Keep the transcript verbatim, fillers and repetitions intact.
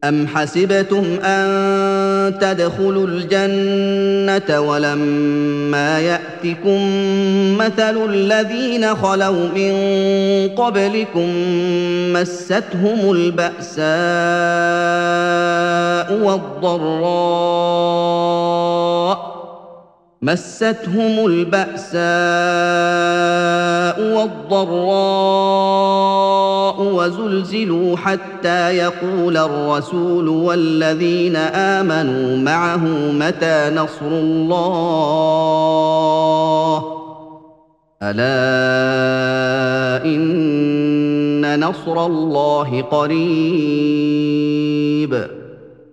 أَمْ حَسِبْتُمْ أَن تَدْخُلُوا الْجَنَّةَ وَلَمَّا يَأْتِكُم مَّثَلُ الَّذِينَ خَلَوْا مِن قَبْلِكُم مَّسَّتْهُمُ الْبَأْسَاءُ وَالضَّرَّاءُ مَسَّتْهُمُ الْبَأْسَاءُ وَالضَّرَّاءُ وَزُلْزِلُوا حَتَّىٰ يَقُولَ الرَّسُولُ وَالَّذِينَ آمَنُوا مَعَهُ مَتَىٰ نَصْرُ اللَّهِ ۗ أَلَا إِنَّ نَصْرَ اللَّهِ قَرِيبٌ